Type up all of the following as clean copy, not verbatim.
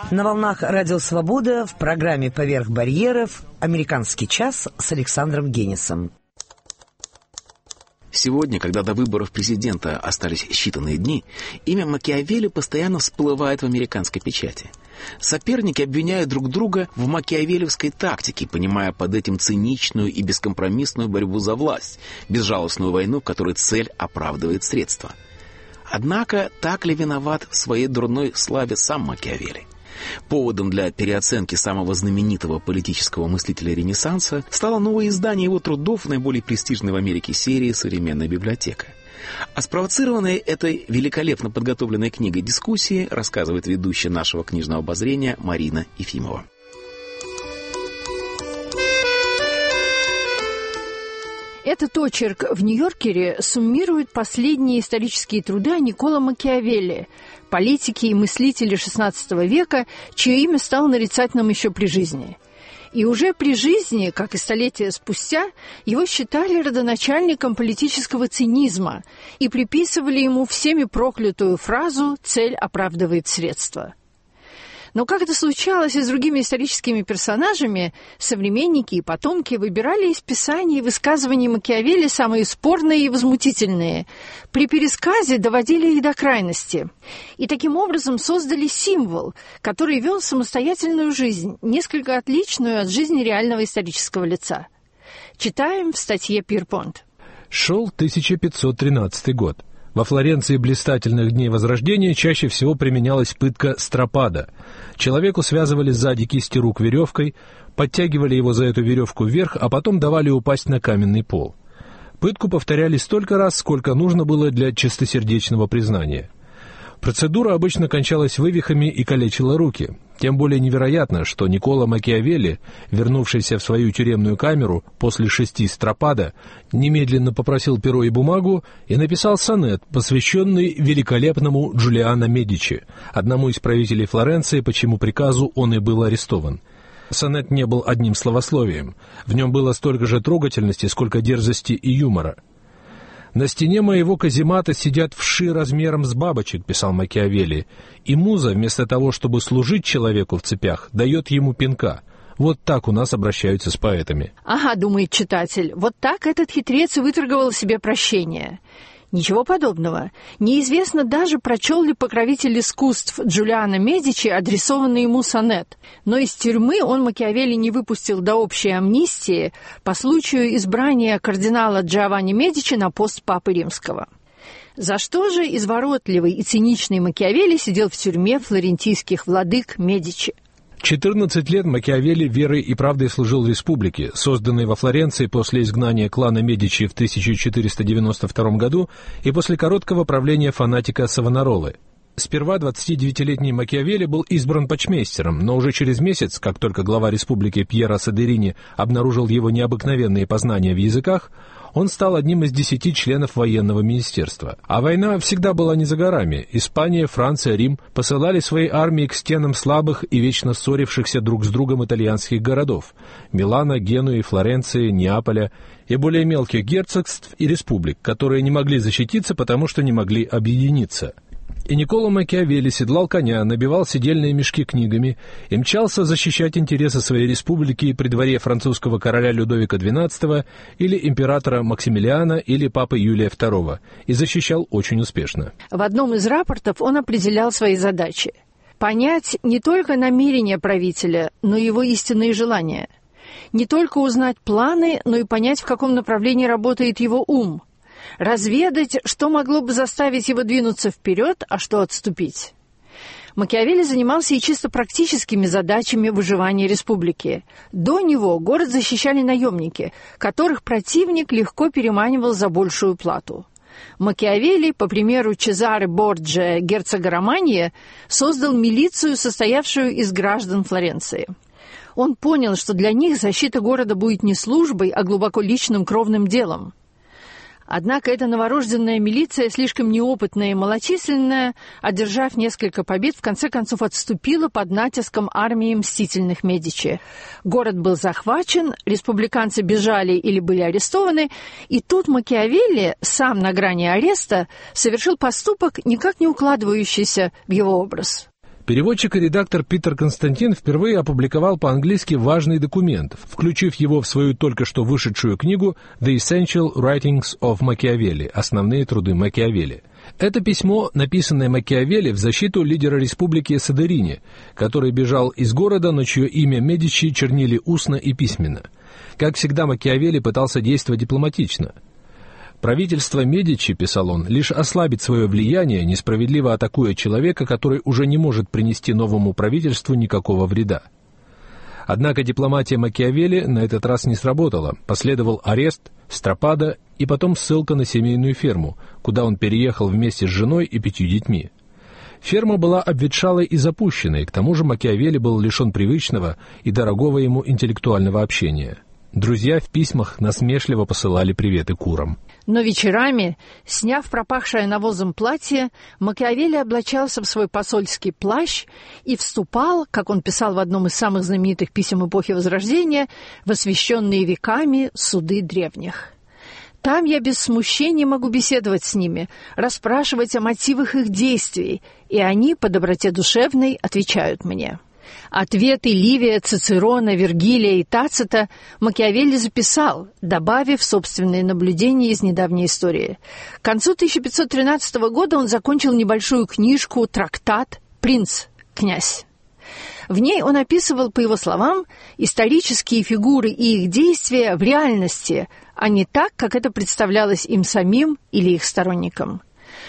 На волнах Радио Свобода в программе «Поверх барьеров» «Американский час» с Александром Генисом. Сегодня, когда до выборов президента остались считанные дни, имя Макиавелли постоянно всплывает в американской печати. Соперники обвиняют друг друга в макиавеллевской тактике, понимая под этим циничную и бескомпромиссную борьбу за власть, безжалостную войну, в которой цель оправдывает средства. Однако, так ли виноват в своей дурной славе сам Макиавелли? Поводом для переоценки самого знаменитого политического мыслителя Ренессанса стало новое издание его трудов в наиболее престижной в Америке серии «Современная библиотека». А спровоцированной этой великолепно подготовленной книгой дискуссии рассказывает ведущая нашего книжного обозрения Марина Ефимова. Этот очерк в «Нью-Йоркере» суммирует последние исторические труды Никколо Макиавелли, политики и мыслители XVI века, чье имя стало нарицательным еще при жизни. И уже при жизни, как и столетия спустя, его считали родоначальником политического цинизма и приписывали ему всеми проклятую фразу «цель оправдывает средства». Но как это случалось и с другими историческими персонажами, современники и потомки выбирали из писаний и высказываний Макиавелли самые спорные и возмутительные. При пересказе доводили их до крайности. И таким образом создали символ, который вел самостоятельную жизнь, несколько отличную от жизни реального исторического лица. Читаем в статье Пирпонт. Шел 1513 год. Во Флоренции блистательных дней Возрождения чаще всего применялась пытка стропада. Человеку связывали сзади кисти рук веревкой, подтягивали его за эту веревку вверх, а потом давали упасть на каменный пол. Пытку повторяли столько раз, сколько нужно было для чистосердечного признания. Процедура обычно кончалась вывихами и калечила руки. Тем более невероятно, что Никколо Макиавелли, вернувшийся в свою тюремную камеру после 6 стропада, немедленно попросил перо и бумагу и написал сонет, посвященный великолепному Джулиано Медичи, одному из правителей Флоренции, по чьему приказу он и был арестован. Сонет не был одним словословием. В нем было столько же трогательности, сколько дерзости и юмора. «На стене моего каземата сидят вши размером с бабочек», — писал Макиавелли, «и муза, вместо того, чтобы служить человеку в цепях, дает ему пинка. Вот так у нас обращаются с поэтами». Ага, думает читатель, вот так этот хитрец и выторговал себе прощение. Ничего подобного. Неизвестно даже, прочел ли покровитель искусств Джулиано Медичи адресованный ему сонет. Но из тюрьмы он Макиавелли не выпустил до общей амнистии по случаю избрания кардинала Джованни Медичи на пост Папы Римского. За что же изворотливый и циничный Макиавелли сидел в тюрьме флорентийских владык Медичи? 14 лет Макиавелли верой и правдой служил республике, созданной во Флоренции после изгнания клана Медичи в 1492 году и после короткого правления фанатика Савонаролы. Сперва 29-летний Макиавелли был избран почмейстером, но уже через месяц, как только глава республики Пьеро Содерини обнаружил его необыкновенные познания в языках, он стал одним из 10 членов военного министерства. А война всегда была не за горами. Испания, Франция, Рим посылали свои армии к стенам слабых и вечно ссорившихся друг с другом итальянских городов – Милана, Генуи, Флоренции, Неаполя и более мелких герцогств и республик, которые не могли защититься, потому что не могли объединиться. И Никколо Макиавелли седлал коня, набивал седельные мешки книгами и мчался защищать интересы своей республики при дворе французского короля Людовика XII или императора Максимилиана или папы Юлия II, и защищал очень успешно. В одном из рапортов он определял свои задачи. Понять не только намерения правителя, но и его истинные желания. Не только узнать планы, но и понять, в каком направлении работает его ум. Разведать, что могло бы заставить его двинуться вперед, а что отступить. Макиавелли занимался и чисто практическими задачами выживания республики. До него город защищали наемники, которых противник легко переманивал за большую плату. Макиавелли, по примеру Чезаре Борджиа, герцога Романьи, создал милицию, состоявшую из граждан Флоренции. Он понял, что для них защита города будет не службой, а глубоко личным кровным делом. Однако эта новорожденная милиция, слишком неопытная и малочисленная, одержав несколько побед, в конце концов отступила под натиском армии мстительных Медичи. Город был захвачен, республиканцы бежали или были арестованы, и тут Макиавелли, сам на грани ареста, совершил поступок, никак не укладывающийся в его образ. Переводчик и редактор Питер Константин впервые опубликовал по-английски важный документ, включив его в свою только что вышедшую книгу «The Essential Writings of Machiavelli» — «Основные труды Макиавелли». Это письмо, написанное Макиавелли в защиту лидера республики Содерини, который бежал из города, но чье имя Медичи чернили устно и письменно. Как всегда, Макиавелли пытался действовать дипломатично. «Правительство Медичи, — писал он, — лишь ослабит свое влияние, несправедливо атакуя человека, который уже не может принести новому правительству никакого вреда». Однако дипломатия Макиавелли на этот раз не сработала. Последовал арест, Стропада и потом ссылка на семейную ферму, куда он переехал вместе с женой и 5 детьми. Ферма была обветшалой и запущенной, к тому же Макиавелли был лишен привычного и дорогого ему интеллектуального общения. Друзья в письмах насмешливо посылали приветы курам. Но вечерами, сняв пропахшее навозом платье, Макиавелли облачался в свой посольский плащ и вступал, как он писал в одном из самых знаменитых писем эпохи Возрождения, в освященные веками суды древних. «Там я без смущения могу беседовать с ними, расспрашивать о мотивах их действий, и они, по доброте душевной, отвечают мне». Ответы Ливия, Цицерона, Вергилия и Тацита Макиавелли записал, добавив собственные наблюдения из недавней истории. К концу 1513 года он закончил небольшую книжку, трактат «Принц, князь». В ней он описывал, по его словам, исторические фигуры и их действия в реальности, а не так, как это представлялось им самим или их сторонникам.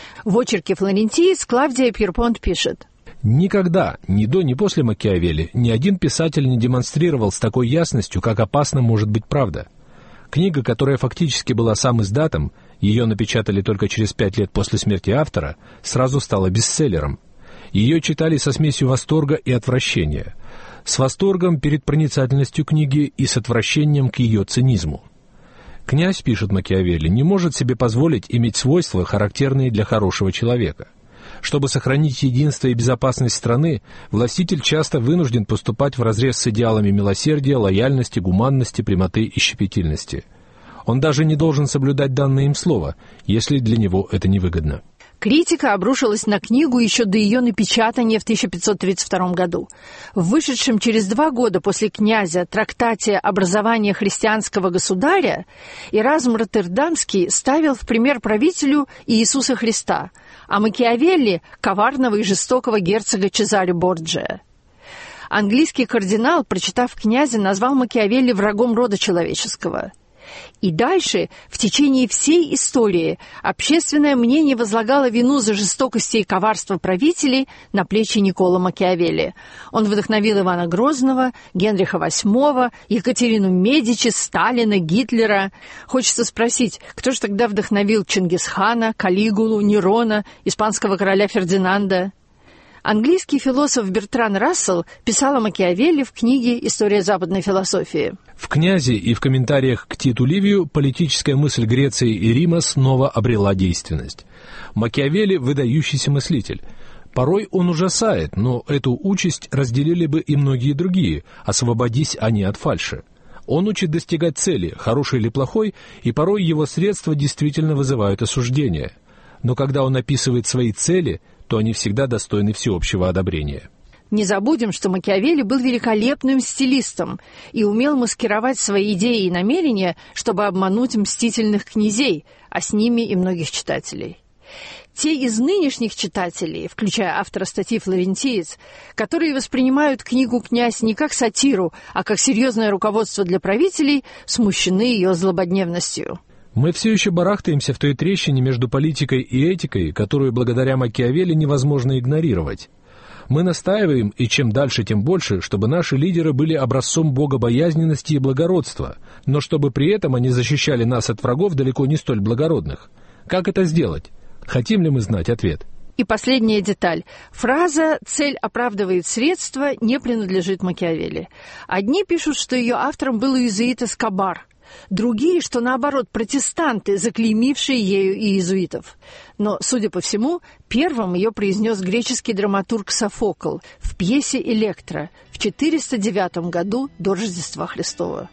В очерке «Флорентиец» Клавдия Пьерпонт пишет: «Никогда, ни до, ни после Макиавелли, ни один писатель не демонстрировал с такой ясностью, как опасна может быть правда. Книга, которая фактически была сам издатом, ее напечатали только через 5 лет после смерти автора, сразу стала бестселлером. Ее читали со смесью восторга и отвращения. С восторгом перед проницательностью книги и с отвращением к ее цинизму. Князь, пишет Макиавелли, не может себе позволить иметь свойства, характерные для хорошего человека. Чтобы сохранить единство и безопасность страны, властитель часто вынужден поступать вразрез с идеалами милосердия, лояльности, гуманности, прямоты и щепетильности. Он даже не должен соблюдать данное им слово, если для него это невыгодно». Критика обрушилась на книгу еще до ее напечатания в 1532 году. В вышедшем через 2 года после «Князя» трактате «Образование христианского государя» Эразм Роттердамский ставил в пример правителю Иисуса Христа, а Макиавелли – коварного и жестокого герцога Чезаре Борджиа. Английский кардинал, прочитав «Князя», назвал Макиавелли врагом рода человеческого. И дальше, в течение всей истории, общественное мнение возлагало вину за жестокости и коварство правителей на плечи Никколо Макиавелли. Он вдохновил Ивана Грозного, Генриха VIII, Екатерину Медичи, Сталина, Гитлера. Хочется спросить, кто же тогда вдохновил Чингисхана, Калигулу, Нерона, испанского короля Фердинанда? Английский философ Бертран Рассел писал о Макиавелли в книге «История западной философии». В «Князе» и в комментариях к Титу Ливию политическая мысль Греции и Рима снова обрела действенность. Макиавелли – выдающийся мыслитель. Порой он ужасает, но эту участь разделили бы и многие другие, освободись они от фальши. Он учит достигать цели, хорошей или плохой, и порой его средства действительно вызывают осуждение. Но когда он описывает свои цели, то они всегда достойны всеобщего одобрения. Не забудем, что Макиавелли был великолепным стилистом и умел маскировать свои идеи и намерения, чтобы обмануть мстительных князей, а с ними и многих читателей. Те из нынешних читателей, включая автора статьи «Флорентиец», которые воспринимают книгу «Князь» не как сатиру, а как серьезное руководство для правителей, смущены ее злободневностью. Мы все еще барахтаемся в той трещине между политикой и этикой, которую благодаря Макиавелли невозможно игнорировать. Мы настаиваем, и чем дальше, тем больше, чтобы наши лидеры были образцом богобоязненности и благородства, но чтобы при этом они защищали нас от врагов далеко не столь благородных. Как это сделать? Хотим ли мы знать ответ? И последняя деталь. Фраза «цель оправдывает средства» не принадлежит Макиавелли. Одни пишут, что ее автором был иезуит Эскобар, другие, что наоборот, протестанты, заклеймившие ею иезуитов. Но, судя по всему, первым ее произнес греческий драматург Софокл в пьесе «Электра» в 409 году до Рождества Христова.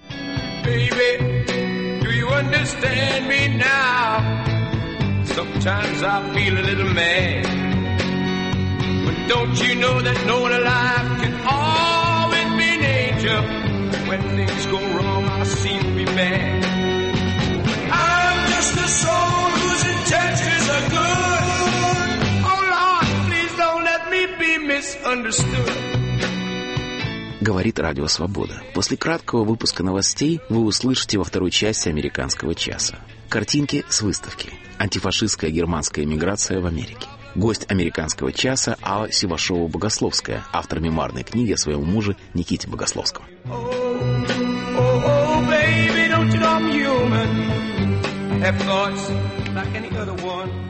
Baby, do you understand me now? Sometimes I feel a little mad when Don't you know that no one alive can always be an angel? When things go wrong, I seem to be bad. I'm just a soul whose intentions are good. Oh Lord, please don't let me be misunderstood. Говорит Радио Свобода. После краткого выпуска новостей вы услышите во второй части «Американского часа». Картинки с выставки. Антифашистская германская эмиграция в Америке. Гость «Американского часа» Алла Сивашова-Богословская, автор мемуарной книги о своем муже Никите Богословском. Oh, baby, don't you know I'm human? Have thoughts like any other one.